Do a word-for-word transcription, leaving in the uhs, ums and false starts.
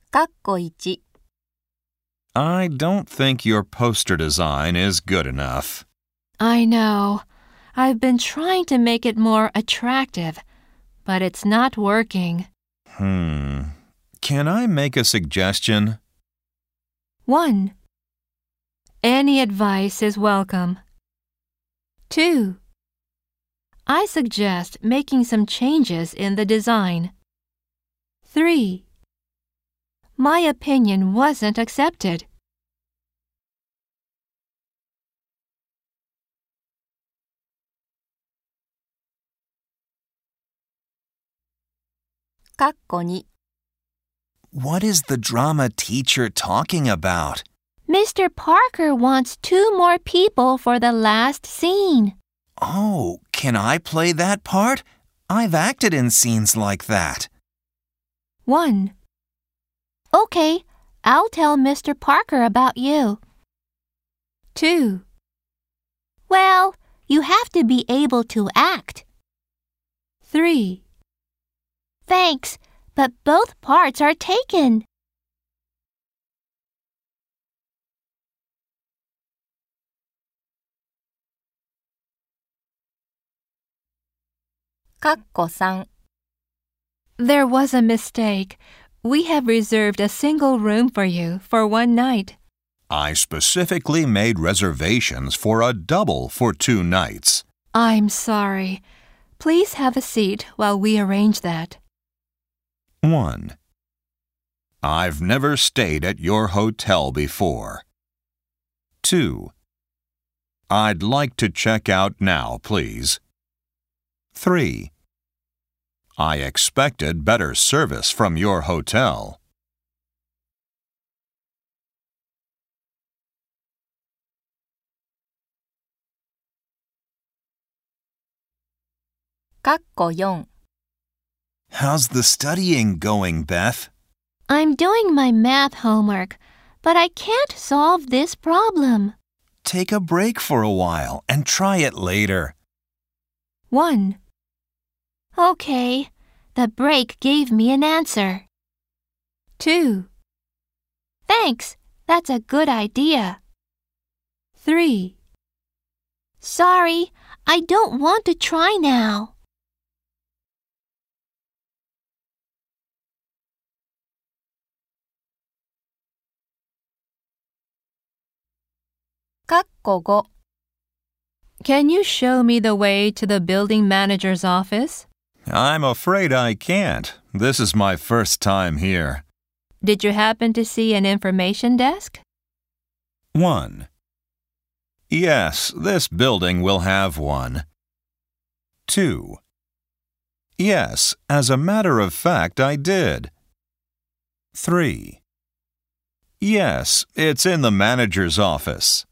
かっこいち I don't think your poster design is good enough. I know. I've been trying to make it more attractive, but it's not working. Hmm. Can I make a suggestion? one. Any advice is welcome. two. I suggest making some changes in the design. three. My opinion wasn't accepted. かっこに What is the drama teacher talking about? Mister Parker wants two more people for the last scene. Oh, can I play that part? I've acted in scenes like that. one. Okay, I'll tell Mister Parker about you. two. Well, you have to be able to act. three. Thanks, but both parts are taken. かっこさん There was a mistake. We have reserved a single room for you for one night. I specifically made reservations for a double for two nights. I'm sorry. Please have a seat while we arrange that. one. I've never stayed at your hotel before. two. I'd like to check out now, please. three. I expected better service from your hotel. かっこよん How's the studying going, Beth? I'm doing my math homework, but I can't solve this problem. Take a break for a while and try it later. one. Okay, the break gave me an answer. two. Thanks, that's a good idea. three. Sorry, I don't want to try now. かっこご Can you show me the way to the building manager's office? I'm afraid I can't. This is my first time here. Did you happen to see an information desk? one. Yes, this building will have one. two. Yes, as a matter of fact, I did. three. Yes, it's in the manager's office.